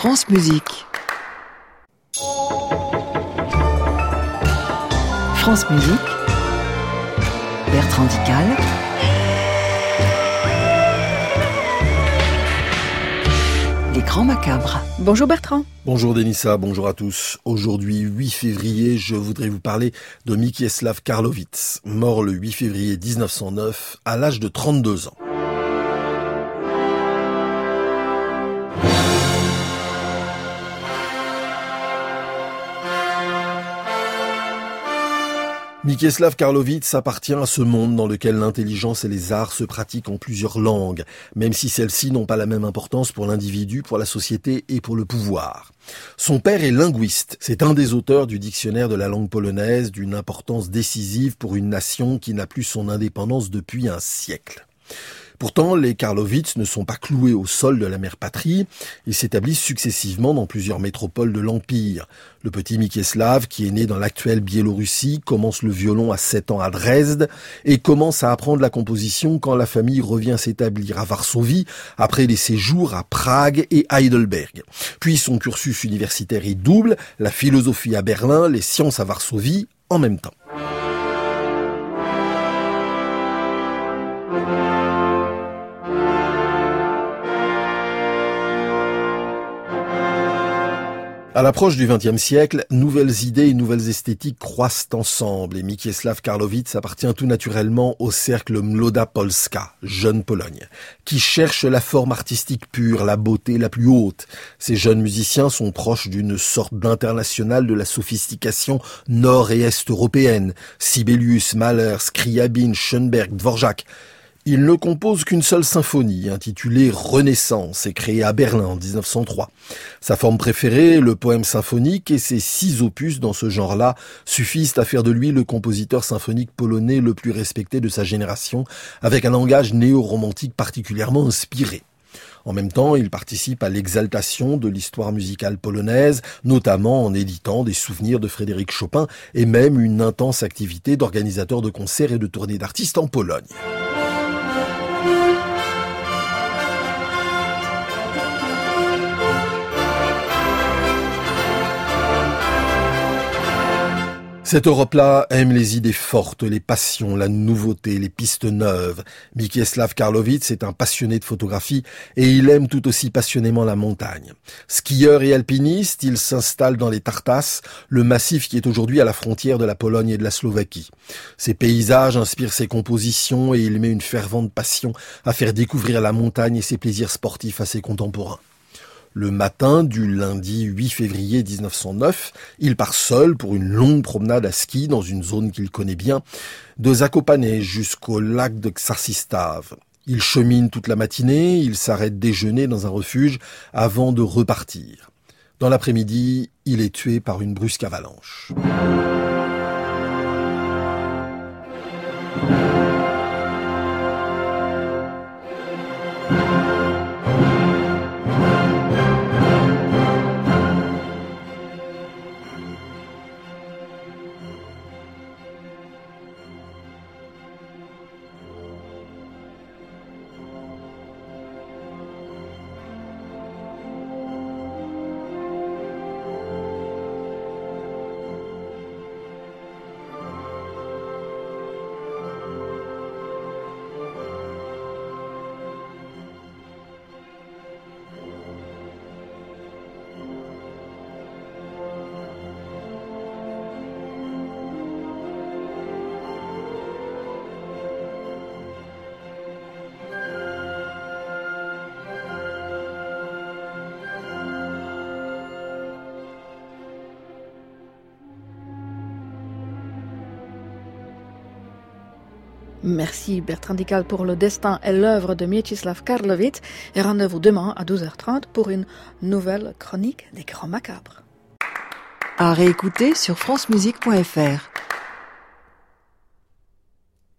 France Musique. France Musique. Bertrand Dical. Les Grands Macabres. Bonjour Bertrand. Bonjour Denissa, bonjour à tous. Aujourd'hui 8 février, je voudrais vous parler de Mieczysław Karłowicz, mort le 8 février 1909 à l'âge de 32 ans. Mieczysław Karłowicz appartient à ce monde dans lequel l'intelligence et les arts se pratiquent en plusieurs langues, même si celles-ci n'ont pas la même importance pour l'individu, pour la société et pour le pouvoir. Son père est linguiste. C'est un des auteurs du dictionnaire de la langue polonaise, d'une importance décisive pour une nation qui n'a plus son indépendance depuis un siècle. Pourtant, les Karłowicz ne sont pas cloués au sol de la mère patrie. Ils s'établissent successivement dans plusieurs métropoles de l'Empire. Le petit Mieczysław, qui est né dans l'actuelle Biélorussie, commence le violon à 7 ans à Dresde et commence à apprendre la composition quand la famille revient s'établir à Varsovie après des séjours à Prague et Heidelberg. Puis son cursus universitaire est double, la philosophie à Berlin, les sciences à Varsovie en même temps. À l'approche du XXe siècle, nouvelles idées et nouvelles esthétiques croissent ensemble et Mieczysław Karłowicz appartient tout naturellement au cercle Młoda Polska, Jeune Pologne, qui cherche la forme artistique pure, la beauté la plus haute. Ces jeunes musiciens sont proches d'une sorte d'international de la sophistication nord- et est-européenne. Sibelius, Mahler, Scriabin, Schoenberg, Dvorak. Il ne compose qu'une seule symphonie, intitulée Renaissance, et créée à Berlin en 1903. Sa forme préférée, le poème symphonique, et ses 6 opus dans ce genre-là suffisent à faire de lui le compositeur symphonique polonais le plus respecté de sa génération, avec un langage néo-romantique particulièrement inspiré. En même temps, il participe à l'exaltation de l'histoire musicale polonaise, notamment en éditant des souvenirs de Frédéric Chopin et même une intense activité d'organisateur de concerts et de tournées d'artistes en Pologne. Cette Europe-là aime les idées fortes, les passions, la nouveauté, les pistes neuves. Mieczysław Karłowicz est un passionné de photographie et il aime tout aussi passionnément la montagne. Skieur et alpiniste, il s'installe dans les Tartas, le massif qui est aujourd'hui à la frontière de la Pologne et de la Slovaquie. Ses paysages inspirent ses compositions et il met une fervente passion à faire découvrir la montagne et ses plaisirs sportifs à ses contemporains. Le matin du lundi 8 février 1909, il part seul pour une longue promenade à ski dans une zone qu'il connaît bien, de Zakopane jusqu'au lac de Czarzystaw. Il chemine toute la matinée, il s'arrête déjeuner dans un refuge avant de repartir. Dans l'après-midi, il est tué par une brusque avalanche. Merci Bertrand Dical pour le destin et l'œuvre de Mieczysław Karłowicz et rendez-vous demain à 12h30 pour une nouvelle chronique des Grands Macabres. À réécouter sur francemusique.fr.